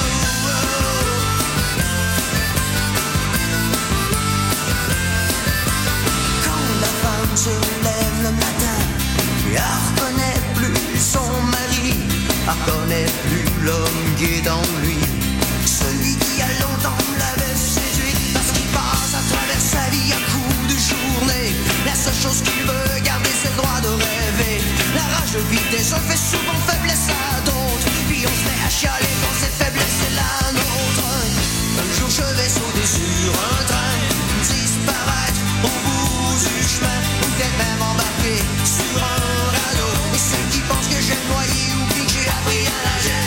Speaker 3: Quand la femme se lève le matin, elle reconnaît plus son mari, elle reconnaît plus l'homme qui est en lui, celui qui a longtemps l'avait séduit. Parce qu'il passe à travers sa vie à coups de journée. La seule chose qu'il veut garder, c'est le droit de rêver. La rage de vivre des uns fait souvent faiblesse à d'autres. Puis on se met à chialer quand cette faiblesse est la nôtre. Un jour je vais sauter sur un train, disparaître au bout du chemin, ou peut-être même embarquer sur un radeau. Et ceux qui pensent que je vais me noyer oublient que j'ai appris à nager.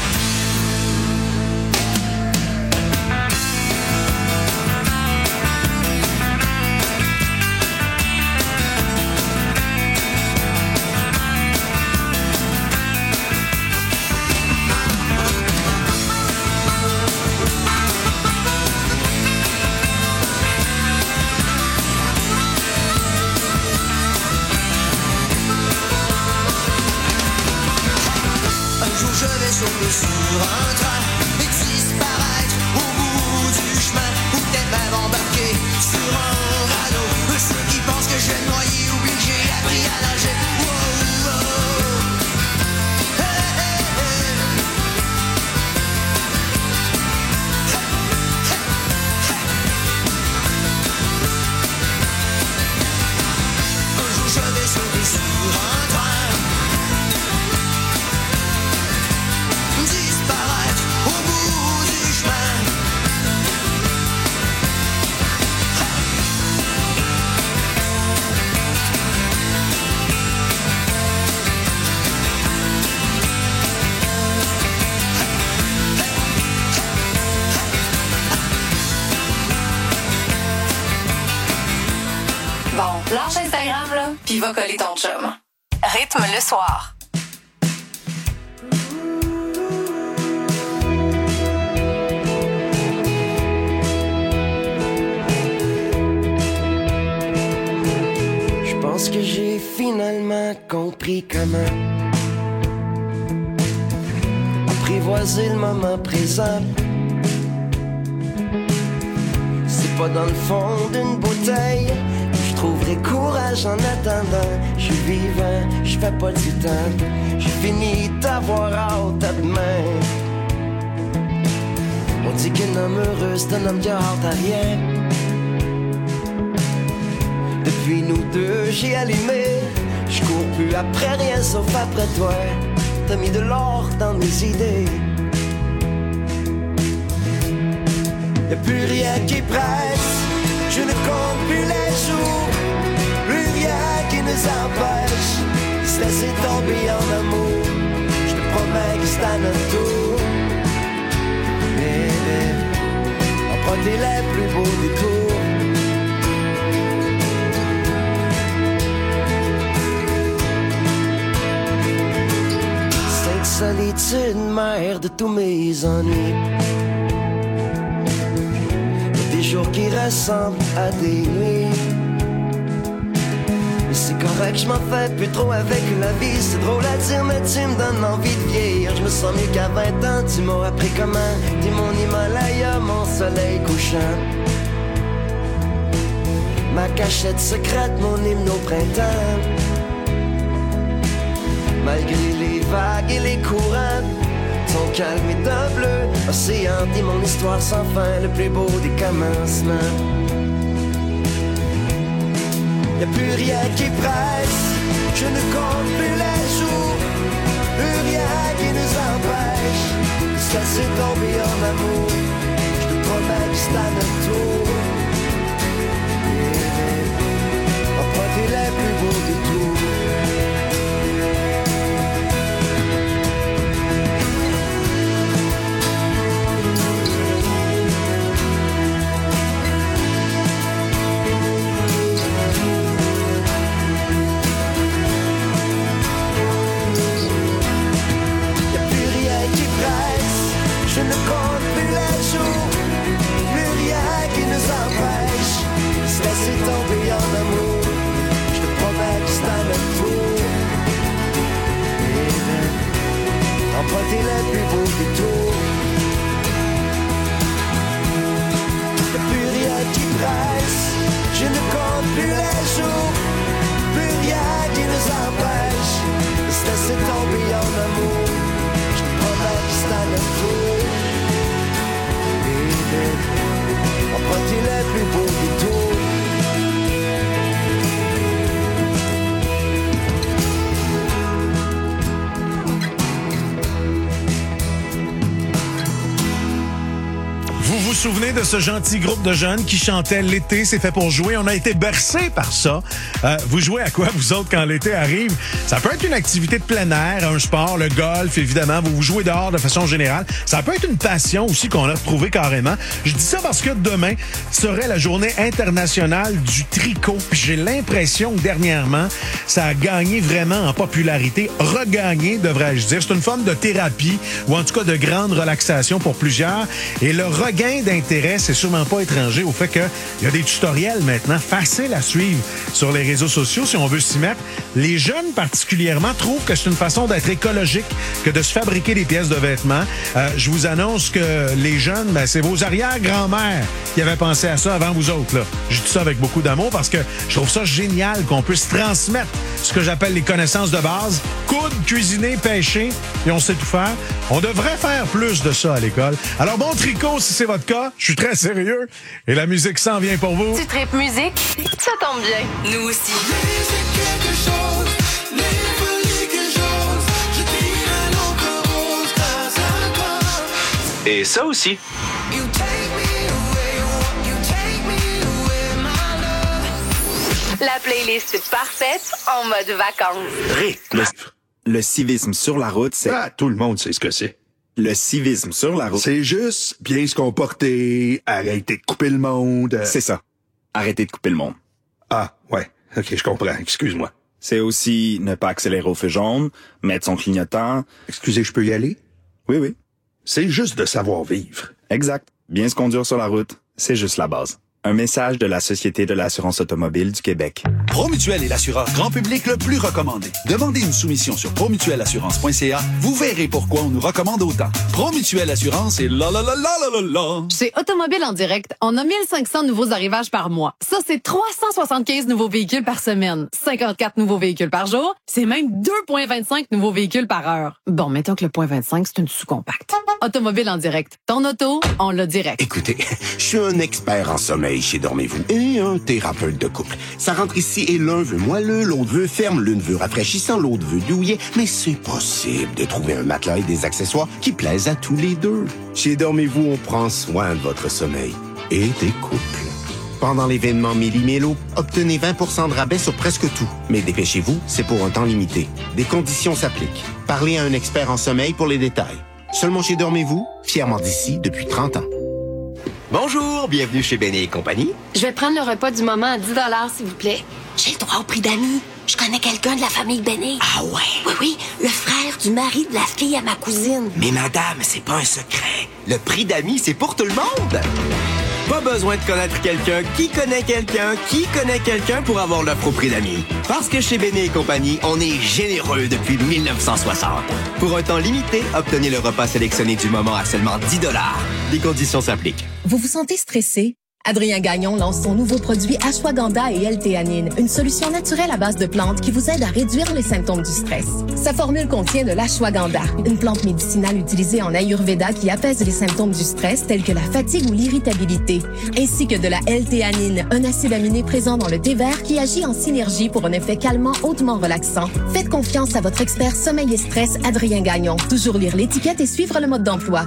Speaker 3: Je vais sauter sur un train et disparaître au bout du chemin, ou peut-être même embarquer sur un radeau. Ceux qui pensent que je vais me noyer oublient que j'ai appris à nager. Un jour je vais sauter sur un train, disparaître au bout du chemin.
Speaker 27: Bon, lâche Instagram, là, pis va coller ton chum. Rythme le soir.
Speaker 1: Je pense que j'ai finalement compris comment apprivoiser le moment présent. C'est pas dans le fond d'une bouteille que je trouverai courage en attendant. Je suis vivant, je fais pas du temps. J'ai fini d'avoir hâte à demain. On dit qu'un homme heureux c'est un homme qui a hâte à rien. Depuis nous deux, j'ai allumé. Je cours plus après rien sauf après toi. T'as mis de l'or dans mes idées. Y'a plus rien qui presse. Je ne compte plus les jours. Plus rien qui nous empêche de se laisser tomber en amour. Je te promets que c'est à notre tour. Emprunter les plus beaux détours. Solitude, mère de tous mes ennuis. Y'a des jours qui ressemblent à des nuits. Mais c'est correct, je m'en fais plus trop avec la vie. C'est drôle à dire, mais tu me donnes envie de vieillir. Je me sens mieux qu'à 20 ans, tu m'as appris comment. T'es mon Himalaya, mon soleil couchant. Ma cachette secrète, mon hymne au printemps. Malgré les vagues et les courants, ton calme est un bleu océan, dit mon histoire sans fin, le plus beau des commencements. Y'a plus rien qui presse, je ne compte plus les jours, plus rien qui nous empêche de se laisser tomber en amour. Je te promets que c'est à notre tour. Emprunter les plus beaux détours. Je ne compte plus les jours, plus rien qui nous empêche de se laisser tomber en amour. Je te promets que c'est à notre tour. Emprunter les plus beaux détours. Y'a plus rien qui presse, je ne compte plus les jours, plus rien qui nous empêche de se laisser tomber en amour. Je te promets que c'est à notre tour. Emprunter les plus beaux détours.
Speaker 2: Vous vous souvenez de ce gentil groupe de jeunes qui chantait « L'été, c'est fait pour jouer ». On a été bercés par ça. Vous jouez à quoi, vous autres, quand l'été arrive? Ça peut être une activité de plein air, un sport, le golf, évidemment. Vous jouez dehors de façon générale. Ça peut être une passion aussi qu'on a retrouvée carrément. Je dis ça parce que demain serait la journée internationale du tricot. Puis j'ai l'impression que dernièrement, ça a gagné vraiment en popularité. Regagné, devrais-je dire. C'est une forme de thérapie ou en tout cas de grande relaxation pour plusieurs. Et le regain d'intérêt, c'est sûrement pas étranger au fait qu'il y a des tutoriels maintenant faciles à suivre sur les réseaux sociaux si on veut s'y mettre. Les jeunes particulièrement trouvent que c'est une façon d'être écologique que de se fabriquer des pièces de vêtements. Je vous annonce que les jeunes, c'est vos arrière-grand-mères qui avaient pensé à ça avant vous autres. Là. Je dis ça avec beaucoup d'amour parce que je trouve ça génial qu'on puisse transmettre ce que j'appelle les connaissances de base. Coudre, cuisiner, pêcher, et on sait tout faire. On devrait faire plus de ça à l'école. Alors bon tricot, si c'est votre cas, je suis très sérieux. Et la musique s'en vient pour vous.
Speaker 27: Tu tripes musique? Ça tombe bien. Nous aussi.
Speaker 16: Et ça aussi.
Speaker 27: La playlist parfaite en mode vacances.
Speaker 4: Rythme. Le civisme sur la route, c'est...
Speaker 5: Ah, tout le monde sait ce que c'est.
Speaker 4: Le civisme sur la route...
Speaker 5: C'est juste bien se comporter, arrêter de couper le monde.
Speaker 4: C'est ça. Arrêter de couper le monde.
Speaker 5: Ah, ouais. OK, je comprends. Excuse-moi.
Speaker 4: C'est aussi ne pas accélérer au feu jaune, mettre son clignotant...
Speaker 5: Excusez, je peux y aller?
Speaker 4: Oui, oui.
Speaker 5: C'est juste de savoir vivre.
Speaker 4: Exact. Bien se conduire sur la route, c'est juste la base. Un message de la Société de l'assurance automobile du Québec.
Speaker 7: Promutuel est l'assureur grand public le plus recommandé. Demandez une soumission sur promutuelassurance.ca. Vous verrez pourquoi on nous recommande autant. Promutuel Assurance et la la la la la la la.
Speaker 22: Chez Automobile en direct, on a 1500 nouveaux arrivages par mois. Ça, c'est 375 nouveaux véhicules par semaine, 54 nouveaux véhicules par jour. C'est même 2,25 nouveaux véhicules par heure. Bon, mettons que le 0,25, c'est une sous-compacte. Automobile en direct. Ton auto, on l'a direct.
Speaker 8: Écoutez, je suis un expert en sommeil chez Dormez-vous et un thérapeute de couple. Ça rentre ici et l'un veut moelleux, l'autre veut ferme, l'une veut rafraîchissant, l'autre veut douillet. Mais c'est possible de trouver un matelas et des accessoires qui plaisent à tous les deux. Chez Dormez-vous, on prend soin de votre sommeil et des couples. Pendant l'événement Méli-Mélo, obtenez 20% de rabais sur presque tout. Mais dépêchez-vous, c'est pour un temps limité. Des conditions s'appliquent. Parlez à un expert en sommeil pour les détails. Seulement chez Dormez-vous, fièrement d'ici depuis 30 ans.
Speaker 18: Bonjour, bienvenue chez Benny et compagnie.
Speaker 17: Je vais prendre le repas du moment à 10 $, s'il vous plaît. J'ai le droit au prix d'amis. Je connais quelqu'un de la famille Benny.
Speaker 18: Ah ouais?
Speaker 17: Oui, oui, le frère du mari de la fille à ma cousine.
Speaker 18: Mais madame, c'est pas un secret. Le prix d'amis, c'est pour tout le monde. Pas besoin de connaître quelqu'un qui connaît quelqu'un pour avoir l'offre au prix d'amis. Parce que chez Benny et compagnie, on est généreux depuis 1960. Pour un temps limité, obtenez le repas sélectionné du moment à seulement 10 $. Les conditions s'appliquent.
Speaker 12: Vous vous sentez stressé?
Speaker 6: Adrien Gagnon lance son nouveau produit Ashwagandha et L-théanine, une solution naturelle à base de plantes qui vous aide à réduire les symptômes du stress. Sa formule contient de l'ashwagandha, une plante médicinale utilisée en Ayurveda qui apaise les symptômes du stress tels que la fatigue ou l'irritabilité, ainsi que de la L-théanine, un acide aminé présent dans le thé vert qui agit en synergie pour un effet calmant hautement relaxant. Faites confiance à votre expert sommeil et stress, Adrien Gagnon. Toujours lire l'étiquette et suivre le mode d'emploi.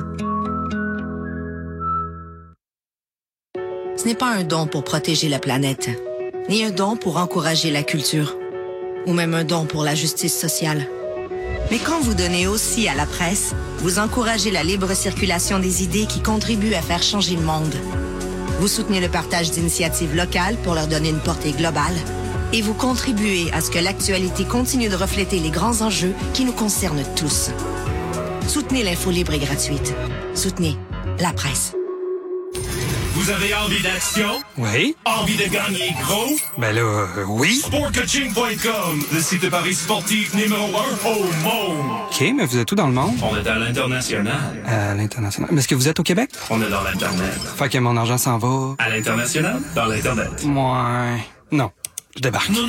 Speaker 9: Ce n'est pas un don pour protéger la planète, ni un don pour encourager la culture, ou même un don pour la justice sociale. Mais quand vous donnez aussi à la presse, vous encouragez la libre circulation des idées qui contribuent à faire changer le monde. Vous soutenez le partage d'initiatives locales pour leur donner une portée globale, et vous contribuez à ce que l'actualité continue de refléter les grands enjeux qui nous concernent tous. Soutenez l'info libre et gratuite. Soutenez la presse.
Speaker 10: Vous avez envie d'action?
Speaker 11: Oui.
Speaker 10: Envie de gagner gros?
Speaker 11: Ben là, oui.
Speaker 10: Sportcoaching.com, le site de paris sportif numéro 1 au monde.
Speaker 11: OK, mais vous êtes où dans le monde?
Speaker 10: On est à l'international.
Speaker 11: À l'international. Mais est-ce que vous êtes au Québec?
Speaker 10: On est dans l'Internet.
Speaker 11: Fait que mon argent s'en va.
Speaker 10: À l'international? Dans l'Internet.
Speaker 11: Ouais. Non. Je débarque.
Speaker 10: Non.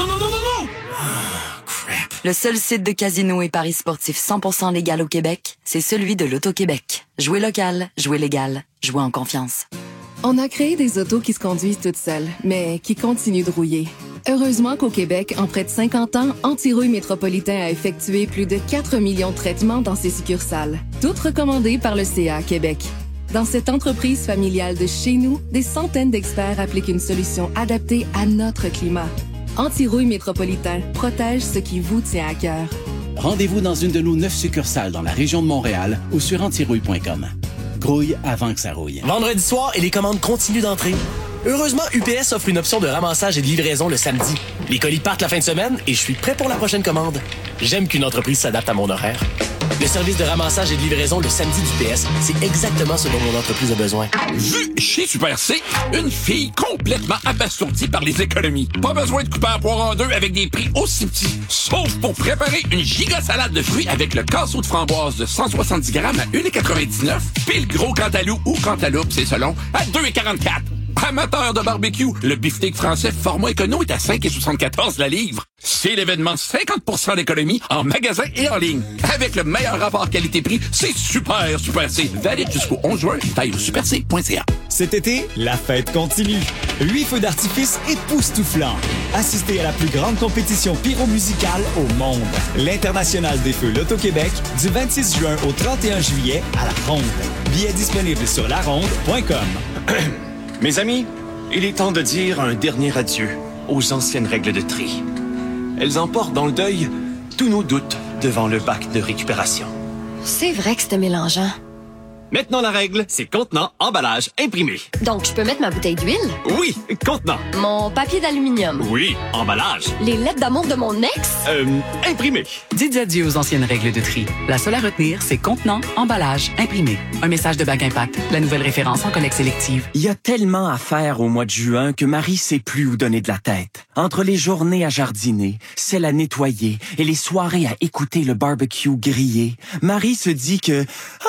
Speaker 12: Le seul site de casino et paris sportifs 100% légal au Québec, c'est celui de l'Auto-Québec. Jouez local, jouez légal, jouez en confiance.
Speaker 29: On a créé des autos qui se conduisent toutes seules, mais qui continuent de rouiller. Heureusement qu'au Québec, en près de 50 ans, Antirouille Métropolitain a effectué plus de 4 millions de traitements dans ses succursales, toutes recommandées par le CA Québec. Dans cette entreprise familiale de chez nous, des centaines d'experts appliquent une solution adaptée à notre climat. Antirouille Métropolitain protège ce qui vous tient à cœur.
Speaker 14: Rendez-vous dans une de nos 9 succursales dans la région de Montréal ou sur antirouille.com. Grouille avant que ça rouille.
Speaker 19: Vendredi soir et les commandes continuent d'entrer. Heureusement, UPS offre une option de ramassage et de livraison le samedi. Les colis partent la fin de semaine et je suis prêt pour la prochaine commande. J'aime qu'une entreprise s'adapte à mon horaire. Le service de ramassage et de livraison le samedi d'UPS, c'est exactement ce dont mon entreprise a besoin.
Speaker 23: Vu chez Super C, une fille complètement abasourdie par les économies. Pas besoin de couper un poire en deux avec des prix aussi petits. Sauf pour préparer une giga salade de fruits avec le casseau de framboise de 170 grammes à 1,99 $, puis le gros cantalou ou cantaloupe, c'est selon, à 2,44 $. Amateur de barbecue, le beefsteak français format écono est à 5,74 la livre. C'est l'événement 50% d'économie en magasin et en ligne. Avec le meilleur rapport qualité-prix, c'est Super C. Valide jusqu'au 11 juin. Taille au superc.ca.
Speaker 24: Cet été, la fête continue. 8 feux d'artifice époustouflants. Assistez à la plus grande compétition pyro-musicale au monde. L'International des Feux l'Auto-Québec, du 26 juin au 31 juillet à La Ronde. Billets disponibles sur laronde.com.
Speaker 16: Mes amis, il est temps de dire un dernier adieu aux anciennes règles de tri. Elles emportent dans le deuil tous nos doutes devant le bac de récupération.
Speaker 17: C'est vrai que c'était mélangeant.
Speaker 16: Maintenant, la règle, c'est contenant, emballage, imprimé.
Speaker 17: Donc, je peux mettre ma bouteille d'huile?
Speaker 16: Oui, contenant.
Speaker 17: Mon papier d'aluminium?
Speaker 16: Oui, emballage.
Speaker 17: Les lettres d'amour de mon ex?
Speaker 16: Imprimé.
Speaker 20: Dites adieu aux anciennes règles de tri. La seule à retenir, c'est contenant, emballage, imprimé. Un message de Bac Impact, la nouvelle référence en collecte sélective.
Speaker 25: Il y a tellement à faire au mois de juin que Marie sait plus où donner de la tête. Entre les journées à jardiner, celles à nettoyer et les soirées à écouter le barbecue grillé, Marie se dit que...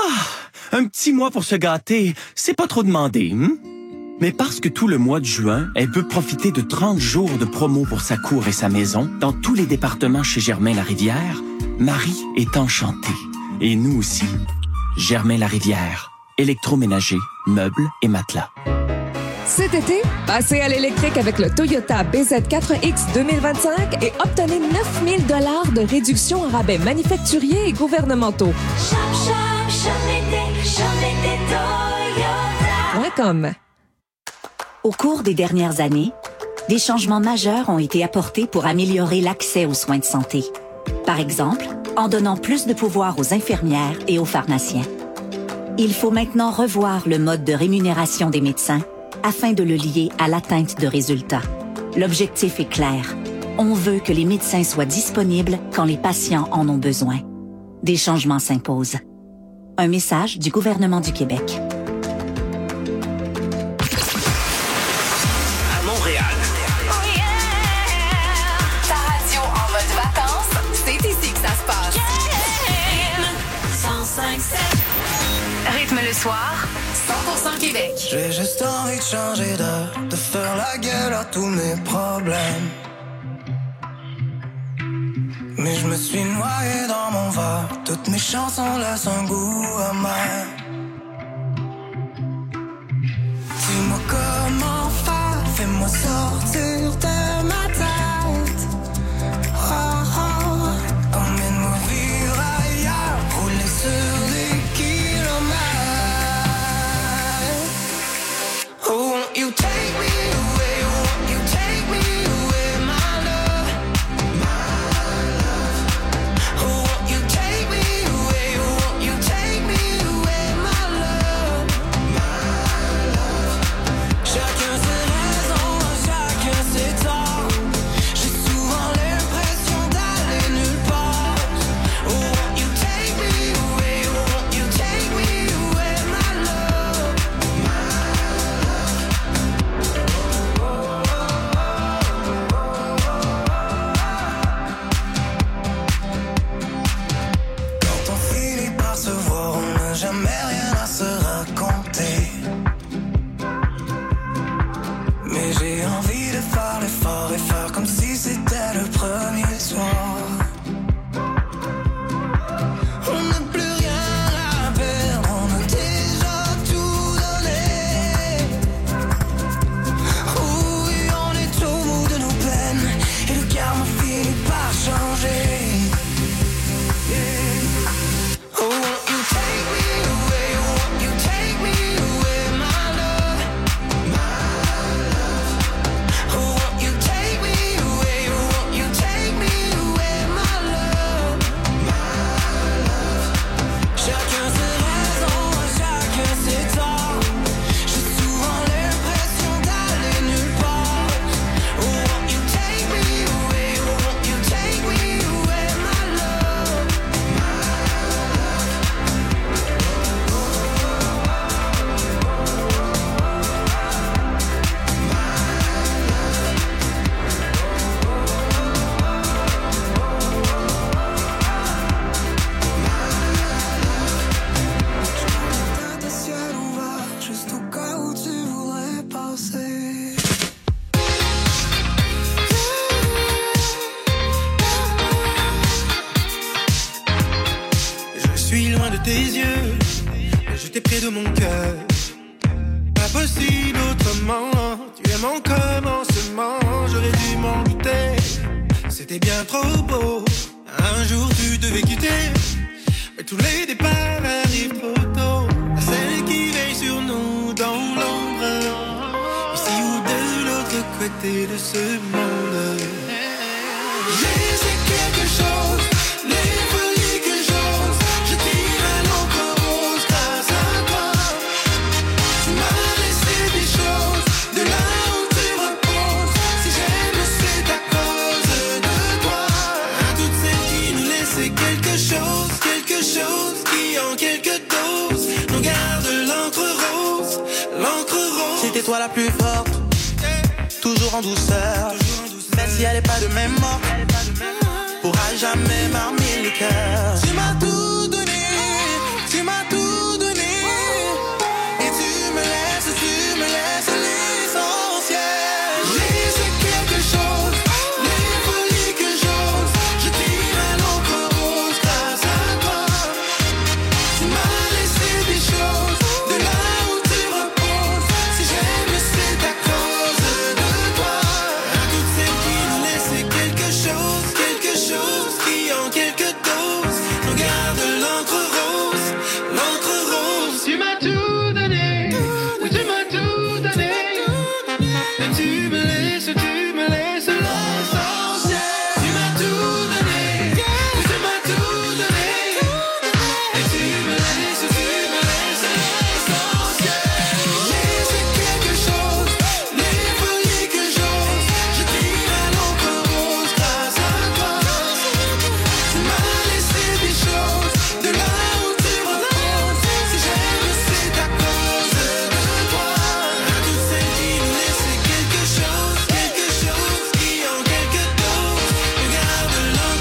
Speaker 25: un petit mois pour se gâter, c'est pas trop demandé, Mais parce que tout le mois de juin, elle peut profiter de 30 jours de promo pour sa cour et sa maison dans tous les départements chez Germain-Larivière, Marie est enchantée. Et nous aussi. Germain-Larivière. Électroménager, meubles et matelas.
Speaker 31: Cet été, passez à l'électrique avec le Toyota BZ4X 2025 et obtenez 9 000 $ de réduction en rabais manufacturiers et gouvernementaux. .com.
Speaker 32: Au cours des dernières années, des changements majeurs ont été apportés pour améliorer l'accès aux soins de santé. Par exemple, en donnant plus de pouvoir aux infirmières et aux pharmaciens. Il faut maintenant revoir le mode de rémunération des médecins afin de le lier à l'atteinte de résultats. L'objectif est clair. On veut que les médecins soient disponibles quand les patients en ont besoin. Des changements s'imposent. Un message du gouvernement du Québec.
Speaker 19: À Montréal.
Speaker 21: Oh yeah! Ta radio en mode vacances, c'est ici que ça se passe. 105.7. Rythme le soir,
Speaker 22: 100% Québec.
Speaker 1: J'ai juste envie de changer de faire la gueule à tous mes problèmes. Mais je me suis noyé dans mon verre. Toutes mes chansons laissent un goût amer. Dis-moi comment faire, fais-moi sortir de ma tête. Oh, oh. Emmène-moi vivre ailleurs, rouler sur des kilomètres. Oh, won't you take me away, won't you take me away, my love, my love. Oh, won't you take me away, won't you take me away, my love, my love. Chacun ses raisons, chacun ses torts. J'ai souvent l'impression d'aller nulle part. Oh, won't you take me away, won't you take me away, my love, my Quand on finit par se voir, on n'a jamais rien à se raconter. Mais j'ai envie de faire l'effort et faire comme si c'était le premier soir. On n'a plus rien à perdre, on a déjà tout donné. Oui, on est au bout de nos peines et le karma finit par changer. Yeah. Oh, won't you take me away, won't you take me away, my love, my love. Oh, won't you take me away, won't you take me away, my love, my love. Chacun ses raisons, chacun ses torts. J'ai souvent l'impression d'aller nulle part. Oh, won't you take me away, won't you take me away, my love, my tête à ciel ouvert, juste au cas où tu voudrais passer. Je suis loin de tes yeux, mais je t'ai près de mon cœur. Pas possible autrement, tu es mon commencement. J'aurais dû m'en douter, c'était bien trop beau. Un jour tu devais quitter, mais tous les départs arrivent trop tôt. Celle qui veille sur nous dans l'ombre, ici ou de l'autre côté de ce monde. J'ai quelque chose, les folies que j'ose. Je tire à l'encre rose grâce à toi. Tu m'as laissé des choses, de là où tu reposes. Si j'aime, c'est à cause de toi. À toutes celles qui nous laissaient quelque chose qui en quelques doses nous garde l'encre rose, l'encre rose. C'était toi la plus forte, toujours en douceur. Même si elle est pas de même mort, pourra jamais m'armer le cœur. Tu m'as tout